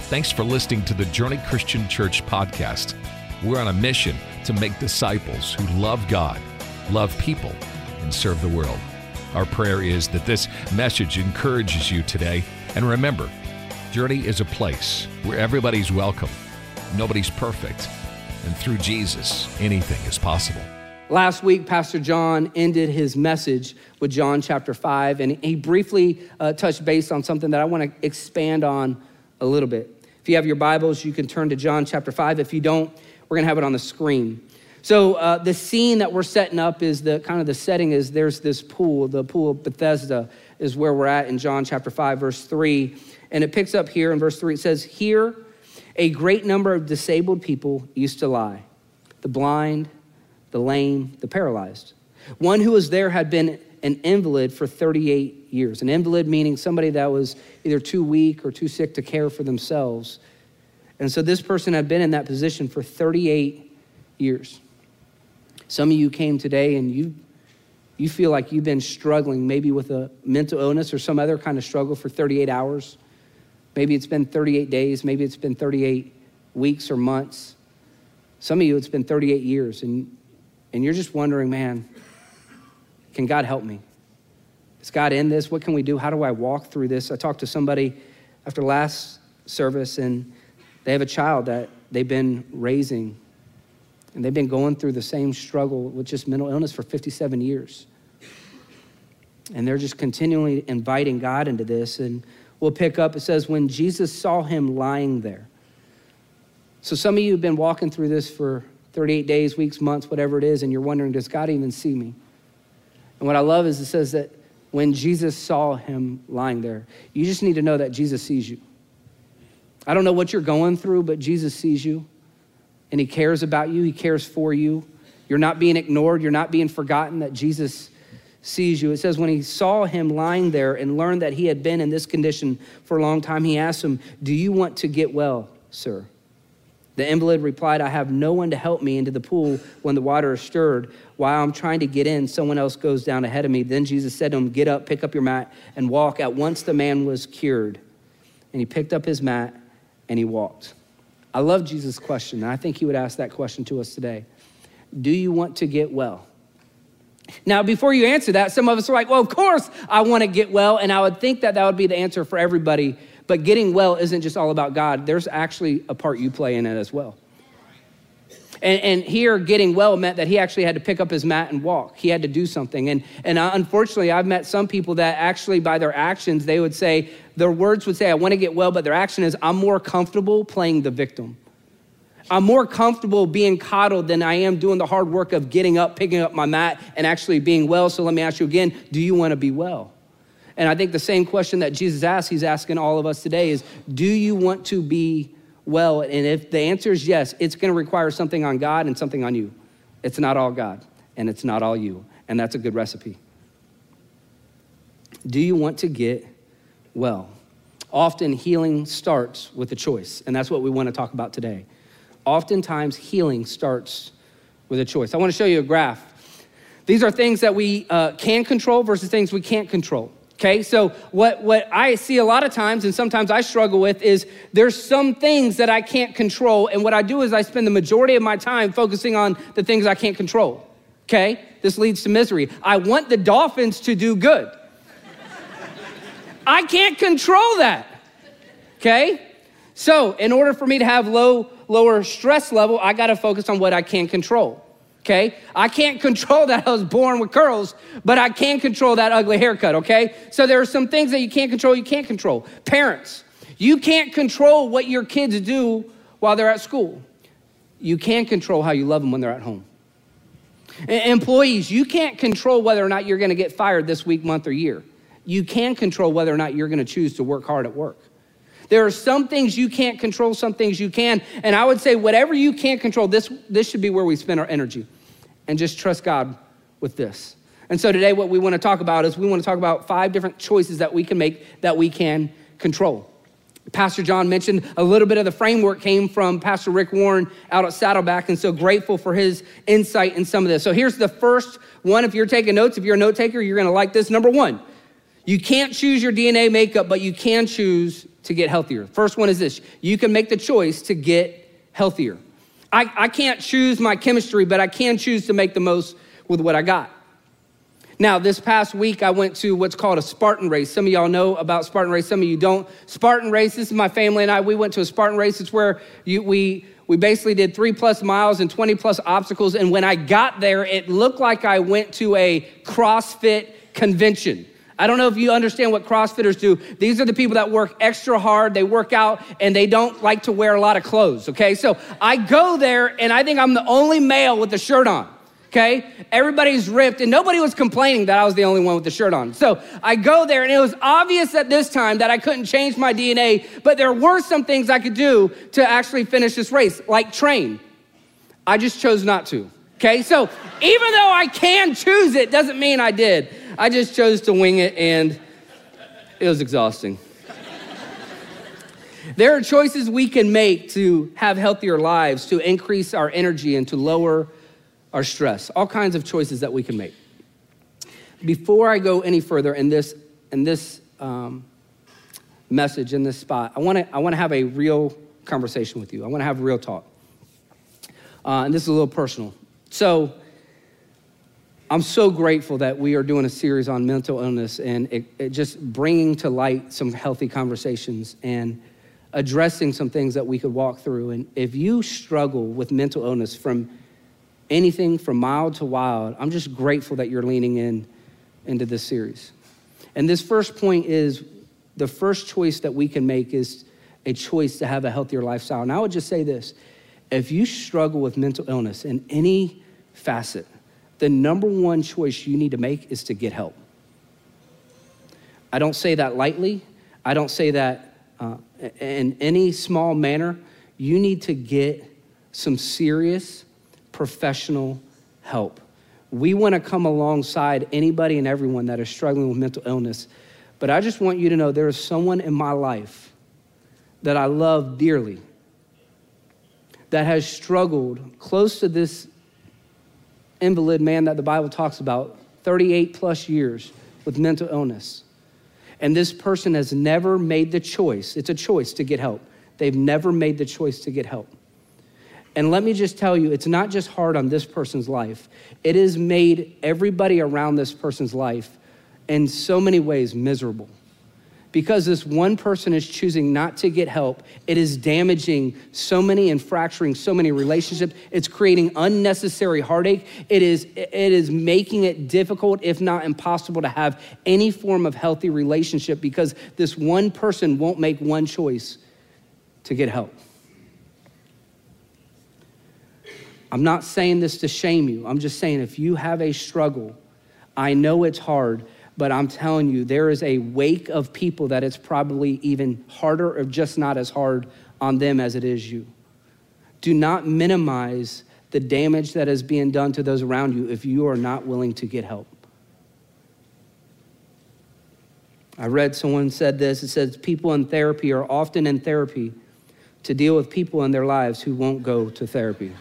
Thanks for listening to the Journey Christian Church podcast. We're on a mission to make disciples who love God, love people, and serve the world. Our prayer is that this message encourages you today. And remember, Journey is a place where everybody's welcome, nobody's perfect, and through Jesus, anything is possible. Last week, Pastor John ended his message with John chapter 5, and he briefly touched base on something that I want to expand on a little bit. If you have your Bibles, you can turn to John chapter 5. If you don't, we're going to have it on the screen. So the scene that we're setting up is the setting is there's this pool, the pool of Bethesda is where we're at in John chapter 5, verse 3. And it picks up here in verse 3. It says, "Here a great number of disabled people used to lie, the blind, the lame, the paralyzed. One who was there had been an invalid for 38 years. An invalid meaning somebody that was either too weak or too sick to care for themselves. And so this person had been in that position for 38 years. Some of you came today and you feel like you've been struggling maybe with a mental illness or some other kind of struggle for 38 hours. Maybe it's been 38 days. Maybe it's been 38 weeks or months. Some of you, it's been 38 years. And you're just wondering, man, can God help me? Is God in this? What can we do? How do I walk through this? I talked to somebody after last service, and they have a child that they've been raising, and they've been going through the same struggle with just mental illness for 57 years. And they're just continually inviting God into this. And we'll pick up, it says, when Jesus saw him lying there. So some of you have been walking through this for 38 days, weeks, months, whatever it is, and you're wondering, does God even see me? And what I love is it says that when Jesus saw him lying there, you just need to know that Jesus sees you. I don't know what you're going through, but Jesus sees you, and he cares about you. He cares for you. You're not being ignored. You're not being forgotten, that Jesus sees you. It says when he saw him lying there and learned that he had been in this condition for a long time, he asked him, "Do you want to get well, sir?" The invalid replied, "I have no one to help me into the pool when the water is stirred. While I'm trying to get in, someone else goes down ahead of me." Then Jesus said to him, "Get up, pick up your mat, and walk." At once the man was cured. And he picked up his mat and he walked. I love Jesus' question, and I think he would ask that question to us today. Do you want to get well? Now, before you answer that, some of us are like, well, of course I want to get well, and I would think that would be the answer for everybody. But getting well isn't just all about God. There's actually a part you play in it as well. And here, getting well meant that he actually had to pick up his mat and walk. He had to do something. And unfortunately, I've met some people that actually, by their actions, they would say, their words would say, I want to get well, but their action is, I'm more comfortable playing the victim. I'm more comfortable being coddled than I am doing the hard work of getting up, picking up my mat, and actually being well. So let me ask you again, do you want to be well? And I think the same question that Jesus asked, he's asking all of us today is, do you want to be well? And if the answer is yes, it's going to require something on God and something on you. It's not all God, and it's not all you. And that's a good recipe. Do you want to get well? Often healing starts with a choice, and that's what we want to talk about today. Oftentimes healing starts with a choice. I want to show you a graph. These are things that we can control versus things we can't control. Okay, so what I see a lot of times, and sometimes I struggle with, is there's some things that I can't control, and what I do is I spend the majority of my time focusing on the things I can't control. Okay, this leads to misery. I want the Dolphins to do good. I can't control that. Okay, so in order for me to have lower stress level, I got to focus on what I can control. Okay, I can't control that I was born with curls, but I can control that ugly haircut, okay? So there are some things that you can't control. Parents, you can't control what your kids do while they're at school. You can control how you love them when they're at home. Employees, you can't control whether or not you're gonna get fired this week, month, or year. You can control whether or not you're gonna choose to work hard at work. There are some things you can't control, some things you can. And I would say whatever you can't control, this should be where we spend our energy. And just trust God with this. And so today what we want to talk about is we want to talk about 5 different choices that we can make that we can control. Pastor John mentioned a little bit of the framework came from Pastor Rick Warren out at Saddleback, and so grateful for his insight in some of this. So here's the first one. If you're taking notes, if you're a note taker, you're going to like this. Number 1, you can't choose your DNA makeup, but you can choose to get healthier. First one is this: you can make the choice to get healthier. I can't choose my chemistry, but I can choose to make the most with what I got. Now, this past week, I went to what's called a Spartan race. Some of y'all know about Spartan race, some of you don't. Spartan race, this is my family and I, we went to a Spartan race. It's where we basically did 3+ miles and 20+ obstacles. And when I got there, it looked like I went to a CrossFit convention. I don't know if you understand what CrossFitters do. These are the people that work extra hard, they work out, and they don't like to wear a lot of clothes, okay? So I go there, and I think I'm the only male with a shirt on. Okay, everybody's ripped, and nobody was complaining that I was the only one with the shirt on. So I go there, and it was obvious at this time that I couldn't change my DNA, but there were some things I could do to actually finish this race, like train. I just chose not to, okay? So even though I can choose it, doesn't mean I did. I just chose to wing it, and it was exhausting. There are choices we can make to have healthier lives, to increase our energy, and to lower our stress, all kinds of choices that we can make. Before I go any further in this message, in this spot, I want to have a real conversation with you. I want to have real talk. And this is a little personal. So I'm so grateful that we are doing a series on mental illness and it just bringing to light some healthy conversations and addressing some things that we could walk through. And if you struggle with mental illness from anything from mild to wild, I'm just grateful that you're leaning into this series. And this first point is the first choice that we can make is a choice to have a healthier lifestyle. And I would just say this: if you struggle with mental illness in any facet, the number one choice you need to make is to get help. I don't say that lightly. I don't say that in any small manner. You need to get some serious professional help. We want to come alongside anybody and everyone that is struggling with mental illness. But I just want you to know there is someone in my life that I love dearly that has struggled close to this invalid man that the Bible talks about, 38+ years with mental illness. And this person has never made the choice. It's a choice to get help. They've never made the choice to get help. And let me just tell you, it's not just hard on this person's life. It has made everybody around this person's life in so many ways miserable. Because this one person is choosing not to get help, it is damaging so many and fracturing so many relationships. It's creating unnecessary heartache. It is making it difficult, if not impossible, to have any form of healthy relationship because this one person won't make one choice to get help. I'm not saying this to shame you. I'm just saying if you have a struggle, I know it's hard, but I'm telling you, there is a wake of people that it's probably even harder or just not as hard on them as it is you. Do not minimize the damage that is being done to those around you if you are not willing to get help. I read someone said this. It says people in therapy are often in therapy to deal with people in their lives who won't go to therapy.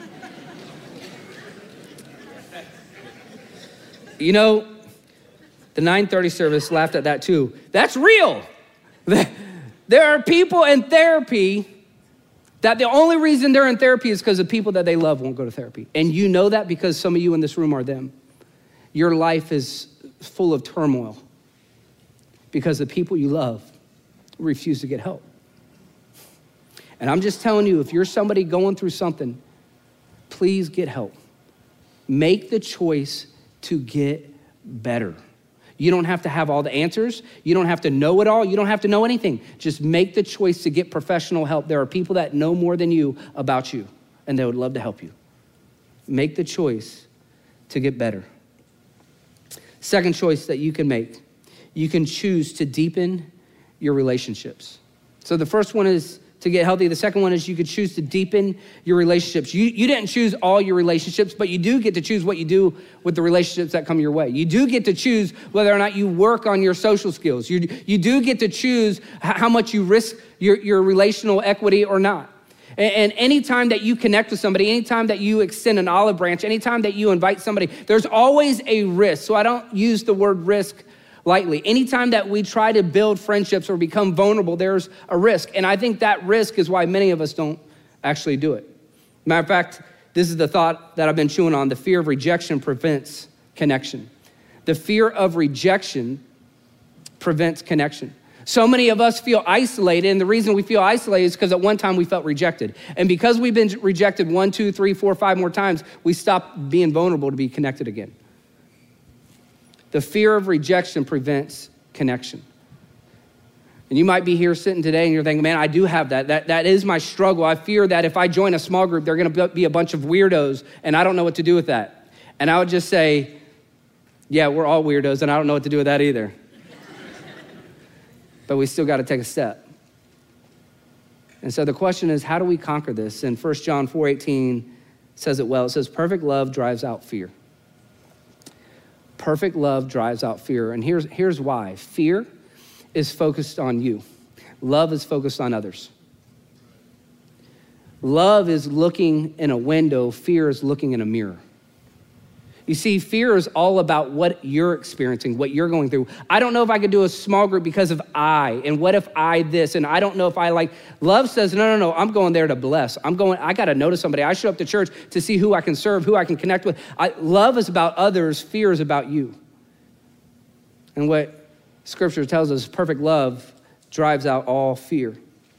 You know, the 9:30 service laughed at that too. That's real. There are people in therapy that the only reason they're in therapy is because the people that they love won't go to therapy. And you know that because some of you in this room are them. Your life is full of turmoil because the people you love refuse to get help. And I'm just telling you, if you're somebody going through something, please get help. Make the choice to get better. You don't have to have all the answers. You don't have to know it all. You don't have to know anything. Just make the choice to get professional help. There are people that know more than you about you, and they would love to help you. Make the choice to get better. Second choice that you can make, you can choose to deepen your relationships. So the first one is to get healthy. The second one is you could choose to deepen your relationships. You didn't choose all your relationships, but you do get to choose what you do with the relationships that come your way. You do get to choose whether or not you work on your social skills. You do get to choose how much you risk your relational equity or not. And anytime that you connect with somebody, anytime that you extend an olive branch, anytime that you invite somebody, there's always a risk. So I don't use the word risk lightly. Anytime that we try to build friendships or become vulnerable, there's a risk. And I think that risk is why many of us don't actually do it. Matter of fact, this is the thought that I've been chewing on. The fear of rejection prevents connection. The fear of rejection prevents connection. So many of us feel isolated, and the reason we feel isolated is because at one time we felt rejected. And because we've been rejected 1, 2, 3, 4, 5 more times, we stop being vulnerable to be connected again. The fear of rejection prevents connection. And you might be here sitting today and you're thinking, man, I do have that. That is my struggle. I fear that if I join a small group, they're gonna be a bunch of weirdos, and I don't know what to do with that. And I would just say, yeah, we're all weirdos, and I don't know what to do with that either. But we still got to take a step. And so the question is, how do we conquer this? And 1 John 4:18 says it well. It says, perfect love drives out fear. Perfect love drives out fear. And here's why. Fear is focused on you. Love is focused on others. Love is looking in a window. Fear is looking in a mirror. You see, fear is all about what you're experiencing, what you're going through. I don't know if I could do a small group because of I, and what if I this, and I don't know if I like. Love says, no, I'm going there to bless. I got to know to somebody. I show up to church to see who I can serve, who I can connect with. Love is about others. Fear is about you. And what Scripture tells us, perfect love drives out all fear.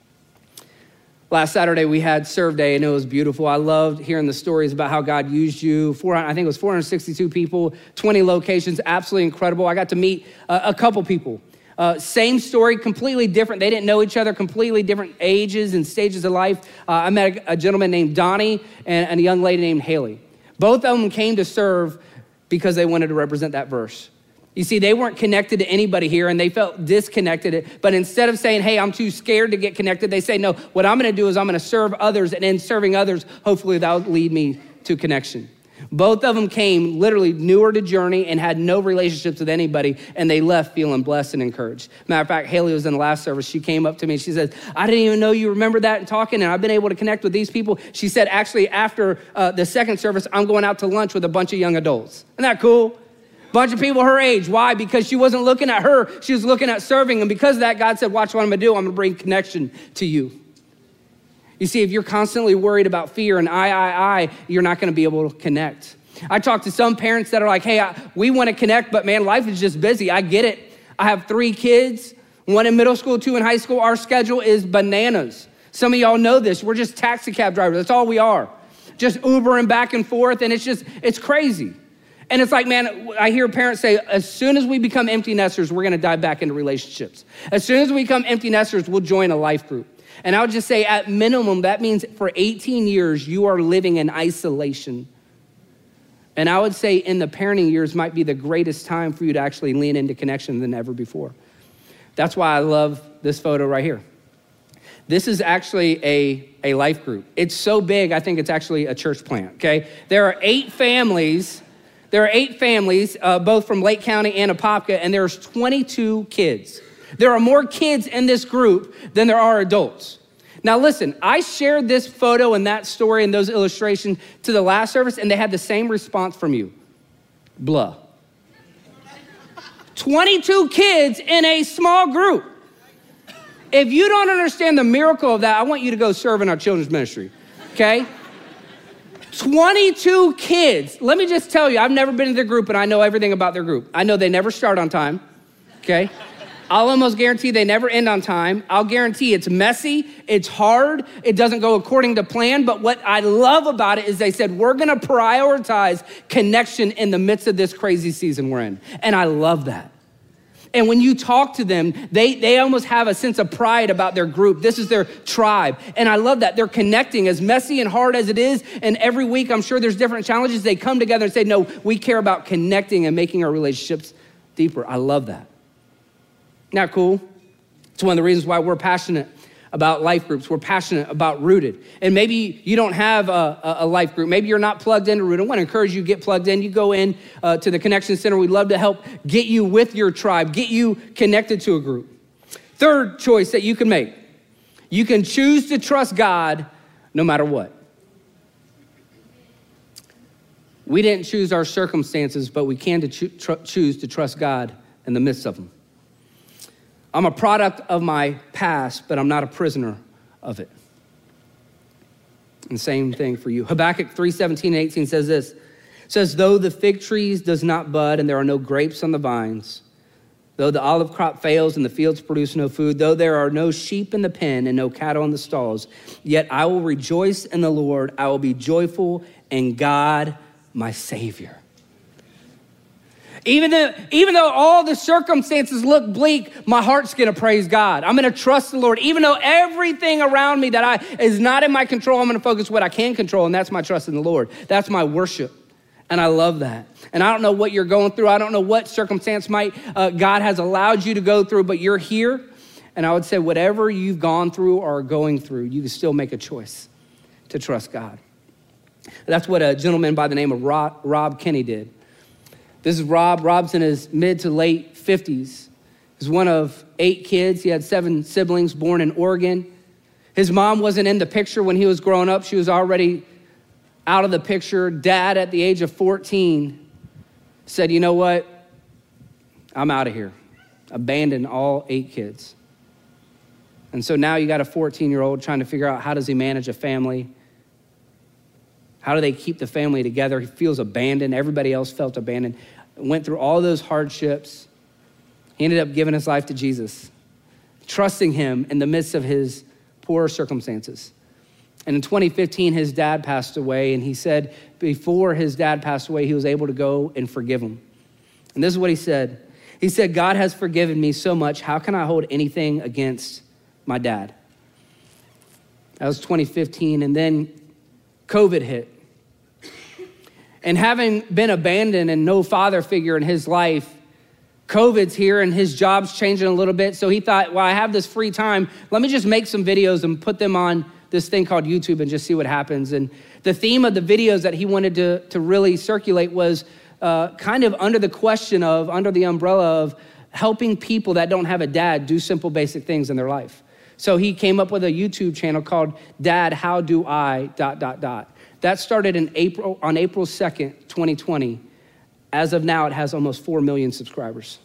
Last Saturday, we had Serve Day, and it was beautiful. I loved hearing the stories about how God used you. I think it was 462 people, 20 locations, absolutely incredible. I got to meet a couple people. Same story, completely different. They didn't know each other, completely different ages and stages of life. I met a gentleman named Donnie and a young lady named Haley. Both of them came to serve because they wanted to represent that verse. You see, they weren't connected to anybody here, and they felt disconnected. But instead of saying, hey, I'm too scared to get connected, they say, no, what I'm going to do is I'm going to serve others, and in serving others, hopefully that'll lead me to connection. Both of them came literally newer to Journey and had no relationships with anybody, and they left feeling blessed and encouraged. Matter of fact, Haley was in the last service. She came up to me and she says, I didn't even know you remember that and talking, and I've been able to connect with these people. She said, actually, after the second service, I'm going out to lunch with a bunch of young adults. Isn't that cool? Bunch of people her age. Why? Because she wasn't looking at her. She was looking at serving. And because of that, God said, watch what I'm going to do. I'm going to bring connection to you. You see, if you're constantly worried about fear and you're not going to be able to connect. I talk to some parents that are like, hey, we want to connect, but man, life is just busy. I get it. I have 3 kids, 1 in middle school, 2 in high school. Our schedule is bananas. Some of y'all know this. We're just taxi cab drivers. That's all we are. Just Ubering back and forth. And it's crazy. And it's like, man, I hear parents say, as soon as we become empty nesters, we're going to dive back into relationships. As soon as we become empty nesters, we'll join a life group. And I would just say, at minimum, that means for 18 years, you are living in isolation. And I would say in the parenting years might be the greatest time for you to actually lean into connection than ever before. That's why I love this photo right here. This is actually a life group. It's so big, I think it's actually a church plant, okay? There are 8 families. Both from Lake County and Apopka, and there's 22 kids. There are more kids in this group than there are adults. Now listen, I shared this photo and that story and those illustrations to the last service, and they had the same response from you. Blah. 22 kids in a small group. If you don't understand the miracle of that, I want you to go serve in our children's ministry, okay? 22 kids. Let me just tell you, I've never been to their group, and I know everything about their group. I know they never start on time, okay? I'll almost guarantee they never end on time. I'll guarantee it's messy, it's hard, it doesn't go according to plan, but what I love about it is they said, we're gonna prioritize connection in the midst of this crazy season we're in, and I love that. And when you talk to them, they almost have a sense of pride about their group. This is their tribe. And I love that. They're connecting, as messy and hard as it is. And every week, I'm sure there's different challenges. They come together and say, no, we care about connecting and making our relationships deeper. I love that. Isn't that cool? It's one of the reasons why we're passionate about life groups. We're passionate about Rooted. And maybe you don't have a life group. Maybe you're not plugged into Rooted. I want to encourage you to get plugged in. You go in to the Connection Center. We'd love to help get you with your tribe, get you connected to a group. Third choice that you can make. You can choose to trust God no matter what. We didn't choose our circumstances, but we can choose to trust God in the midst of them. I'm a product of my past, but I'm not a prisoner of it. And same thing for you. Habakkuk 3:17-18 says this. It says, though the fig trees does not bud and there are no grapes on the vines, though the olive crop fails and the fields produce no food, though there are no sheep in the pen and no cattle in the stalls, yet I will rejoice in the Lord. I will be joyful in God, my Savior. Even though all the circumstances look bleak, my heart's gonna praise God. I'm gonna trust the Lord. Even though everything around me is not in my control, I'm gonna focus what I can control, and that's my trust in the Lord. That's my worship, and I love that. And I don't know what you're going through. I don't know what circumstance God has allowed you to go through, but you're here, and I would say whatever you've gone through or are going through, you can still make a choice to trust God. That's what a gentleman by the name of Rob Kenny did. This is Rob. Rob's in his mid to late 50s. He's one of 8 kids. He had 7 siblings born in Oregon. His mom wasn't in the picture when he was growing up. She was already out of the picture. Dad, at the age of 14, said, you know what? I'm out of here. Abandoned all 8 kids. And so now you got a 14-year-old trying to figure out how does he manage a family? How do they keep the family together? He feels abandoned. Everybody else felt abandoned. Went through all those hardships. He ended up giving his life to Jesus, trusting him in the midst of his poor circumstances. And in 2015, his dad passed away, and he said before his dad passed away, he was able to go and forgive him. And this is what he said. He said, God has forgiven me so much. How can I hold anything against my dad? That was 2015, and then COVID hit. And having been abandoned and no father figure in his life, COVID's here and his job's changing a little bit. So he thought, well, I have this free time. Let me just make some videos and put them on this thing called YouTube and just see what happens. And the theme of the videos that he wanted to really circulate was kind of under the umbrella of helping people that don't have a dad do simple, basic things in their life. So he came up with a YouTube channel called Dad, How Do I... That started on April 2nd, 2020. As of now, it has almost 4 million subscribers.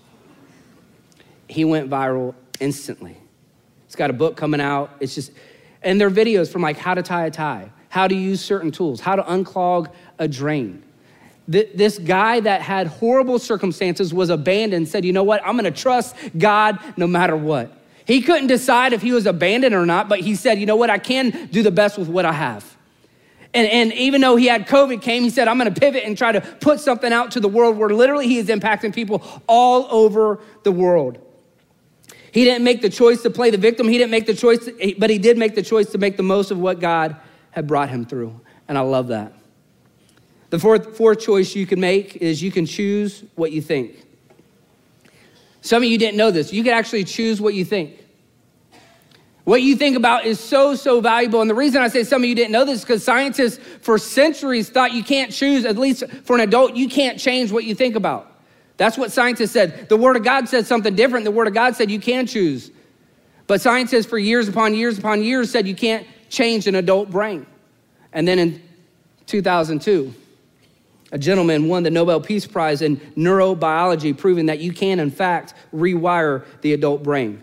He went viral instantly. He's got a book coming out. And they're videos from like how to tie a tie, how to use certain tools, how to unclog a drain. This guy that had horrible circumstances was abandoned, said, you know what? I'm gonna trust God no matter what. He couldn't decide if he was abandoned or not, but he said, you know what? I can do the best with what I have. And even though he had COVID came, he said, I'm gonna pivot and try to put something out to the world where literally he is impacting people all over the world. He didn't make the choice to play the victim. He didn't make the choice, but he did make the choice to make the most of what God had brought him through. And I love that. The fourth choice you can make is you can choose what you think. Some of you didn't know this. You can actually choose what you think. What you think about is so, so valuable. And the reason I say some of you didn't know this is because scientists for centuries thought you can't choose, at least for an adult, you can't change what you think about. That's what scientists said. The Word of God said something different. The Word of God said you can choose. But scientists for years upon years upon years said you can't change an adult brain. And then in 2002, a gentleman won the Nobel Peace Prize in neurobiology, proving that you can, in fact, rewire the adult brain.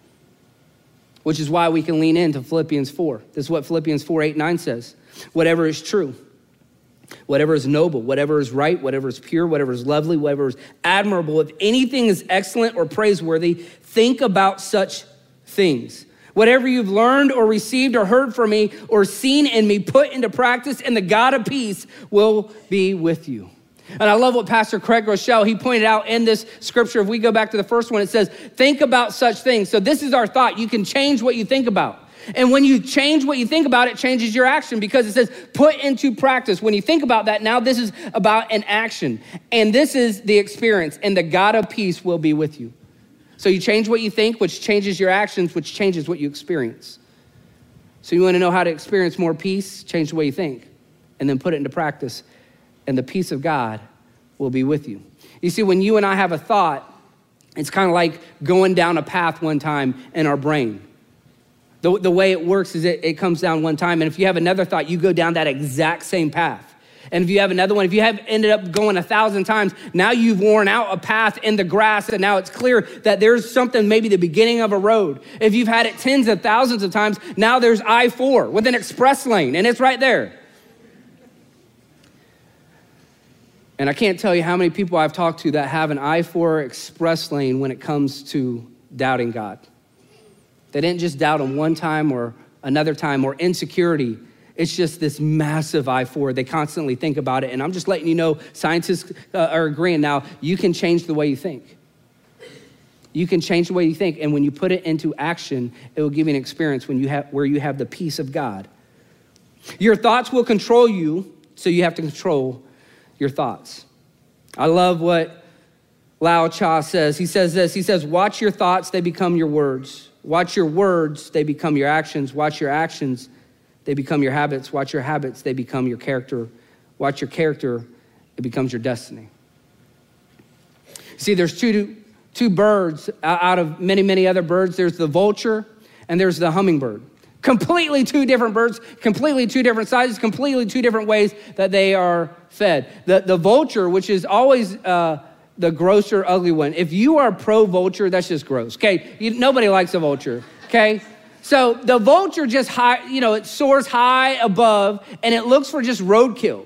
Which is why we can lean into Philippians 4. This is what Philippians 4:8-9 says. Whatever is true, whatever is noble, whatever is right, whatever is pure, whatever is lovely, whatever is admirable, if anything is excellent or praiseworthy, think about such things. Whatever you've learned or received or heard from me or seen in me, put into practice, and the God of peace will be with you. And I love what Pastor Craig Rochelle, he pointed out in this scripture. If we go back to the first one, it says, think about such things. So this is our thought. You can change what you think about. And when you change what you think about, it changes your action because it says put into practice. When you think about that, now this is about an action. And this is the experience, and the God of peace will be with you. So you change what you think, which changes your actions, which changes what you experience. So you want to know how to experience more peace? Change the way you think, and then put it into practice. And the peace of God will be with you. You see, when you and I have a thought, it's kind of like going down a path one time in our brain. The way it works is it comes down one time, and if you have another thought, you go down that exact same path. And if you have another one, if you have ended up going 1,000 times, now you've worn out a path in the grass and now it's clear that there's something, maybe the beginning of a road. If you've had it tens of thousands of times, now there's I-4 with an express lane and it's right there. And I can't tell you how many people I've talked to that have an I-4 express lane when it comes to doubting God. They didn't just doubt him one time or another time, or insecurity. It's just this massive I-4. They constantly think about it. And I'm just letting you know, scientists are agreeing now, you can change the way you think. You can change the way you think. And when you put it into action, it will give you an experience where you have the peace of God. Your thoughts will control you, so you have to control your thoughts. I love what Lao Cha says. He says this, he says, watch your thoughts, they become your words. Watch your words, they become your actions. Watch your actions, they become your habits. Watch your habits, they become your character. Watch your character, it becomes your destiny. See, there's two birds out of many, many other birds. There's the vulture and there's the hummingbird. Completely two different birds, completely two different sizes, completely two different ways that they are fed. The vulture, which is always the grosser, ugly one. If you are pro-vulture, that's just gross, okay? Nobody likes a vulture, okay? So the vulture just it soars high above and it looks for just roadkill.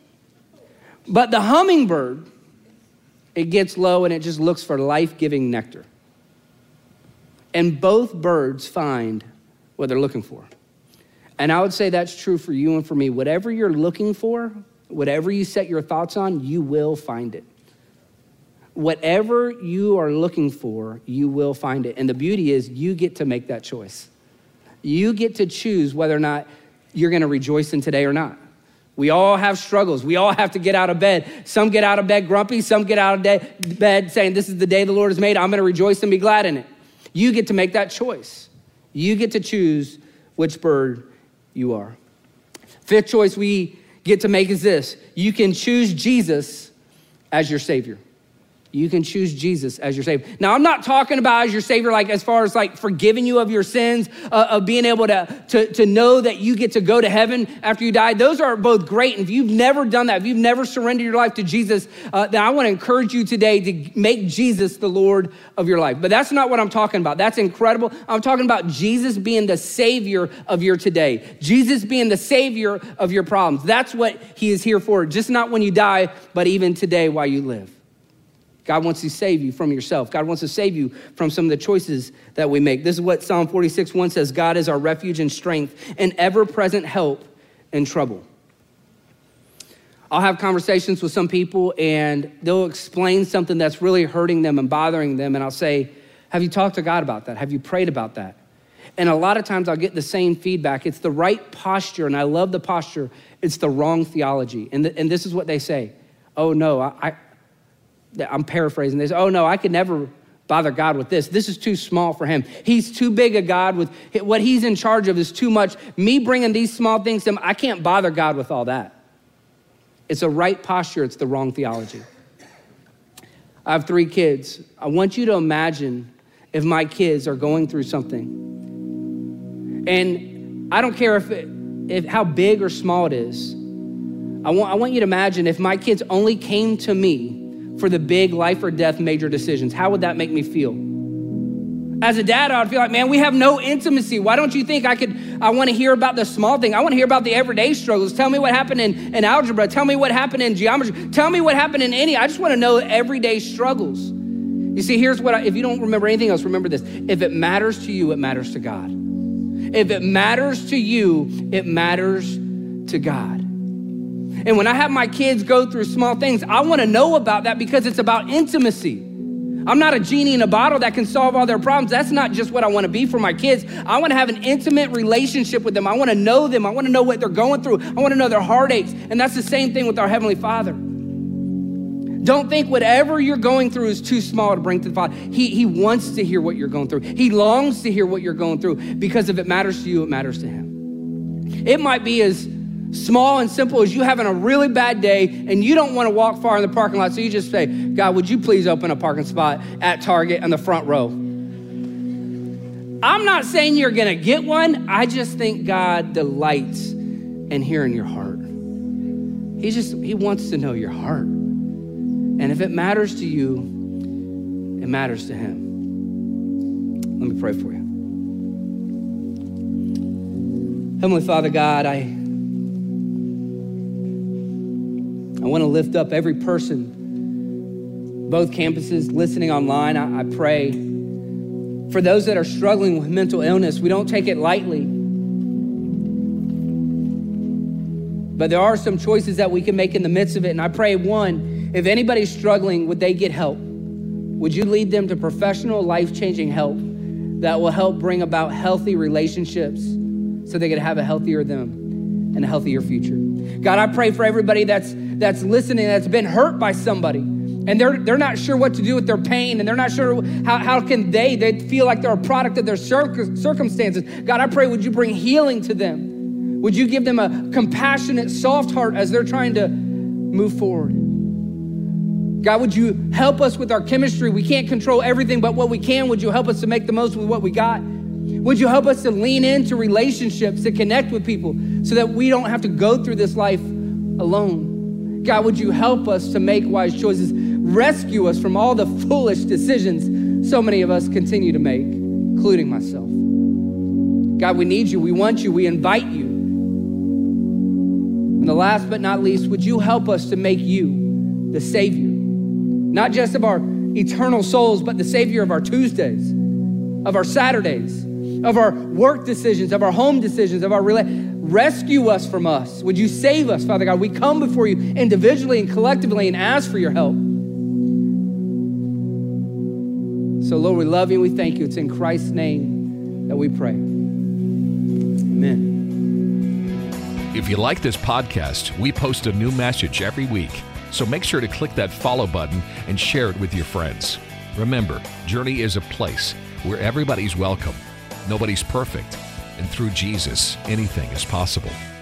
But the hummingbird, it gets low and it just looks for life-giving nectar. And both birds find what they're looking for. And I would say that's true for you and for me. Whatever you're looking for, whatever you set your thoughts on, you will find it. Whatever you are looking for, you will find it. And the beauty is you get to make that choice. You get to choose whether or not you're gonna rejoice in today or not. We all have struggles. We all have to get out of bed. Some get out of bed grumpy. Some get out of bed saying, this is the day the Lord has made. I'm gonna rejoice and be glad in it. You get to make that choice. You get to choose which bird you are. Fifth choice we get to make is this. You can choose Jesus as your Savior. You can choose Jesus as your Savior. Now, I'm not talking about as your Savior, like as far as like forgiving you of your sins, of being able to know that you get to go to heaven after you die. Those are both great. And if you've never done that, if you've never surrendered your life to Jesus, then I want to encourage you today to make Jesus the Lord of your life. But that's not what I'm talking about. That's incredible. I'm talking about Jesus being the Savior of your today. Jesus being the Savior of your problems. That's what he is here for. Just not when you die, but even today while you live. God wants to save you from yourself. God wants to save you from some of the choices that we make. This is what Psalm 46:1 says, God is our refuge and strength, an ever-present help in trouble. I'll have conversations with some people and they'll explain something that's really hurting them and bothering them. And I'll say, have you talked to God about that? Have you prayed about that? And a lot of times I'll get the same feedback. It's the right posture, and I love the posture. It's the wrong theology. And this is what they say. Oh no, I'm paraphrasing this. Oh no, I could never bother God with this. This is too small for him. He's too big a God. With what he's in charge of is too much. Me bringing these small things to him, I can't bother God with all that. It's a right posture. It's the wrong theology. I have 3 kids. I want you to imagine if my kids are going through something. And I don't care if how big or small it is. I want you to imagine if my kids only came to me for the big life or death major decisions. How would that make me feel? As a dad, I would feel like, man, we have no intimacy. Why don't you think I want to hear about the small thing. I want to hear about the everyday struggles. Tell me what happened in algebra. Tell me what happened in geometry. Tell me what happened in I just want to know everyday struggles. You see, here's what if you don't remember anything else, remember this. If it matters to you, it matters to God. If it matters to you, it matters to God. And when I have my kids go through small things, I want to know about that because it's about intimacy. I'm not a genie in a bottle that can solve all their problems. That's not just what I want to be for my kids. I want to have an intimate relationship with them. I want to know them. I want to know what they're going through. I want to know their heartaches. And that's the same thing with our Heavenly Father. Don't think whatever you're going through is too small to bring to the Father. He wants to hear what you're going through. He longs to hear what you're going through because if it matters to you, it matters to him. It might be as small and simple as you having a really bad day and you don't want to walk far in the parking lot, so you just say, God, would you please open a parking spot at Target in the front row? I'm not saying you're going to get one. I just think God delights in hearing your heart. He wants to know your heart. And if it matters to you, it matters to him. Let me pray for you. Heavenly Father God, I want to lift up every person, both campuses, listening online. I pray for those that are struggling with mental illness. We don't take it lightly, but there are some choices that we can make in the midst of it. And I pray, one, if anybody's struggling, would they get help? Would you lead them to professional, life-changing help that will help bring about healthy relationships so they can have a healthier them and a healthier future? God, I pray for everybody that's listening, that's been hurt by somebody, and they're not sure what to do with their pain, and they're not sure how can they feel like they're a product of their circumstances. God, I pray, would you bring healing to them? Would you give them a compassionate, soft heart as they're trying to move forward? God, would you help us with our chemistry? We can't control everything, but what we can, would you help us to make the most with what we got? Would you help us to lean into relationships, to connect with people so that we don't have to go through this life alone? God, would you help us to make wise choices? Rescue us from all the foolish decisions so many of us continue to make, including myself. God, we need you. We want you. We invite you. And the last but not least, would you help us to make you the Savior, not just of our eternal souls, but the Savior of our Tuesdays, of our Saturdays, of our work decisions, of our home decisions, of our rescue us from us. Would you save us, Father God? We come before you individually and collectively and ask for your help. So Lord, we love you and we thank you. It's in Christ's name that we pray. Amen. If you like this podcast, we post a new message every week. So make sure to click that follow button and share it with your friends. Remember, Journey is a place where everybody's welcome. Nobody's perfect. And through Jesus, anything is possible.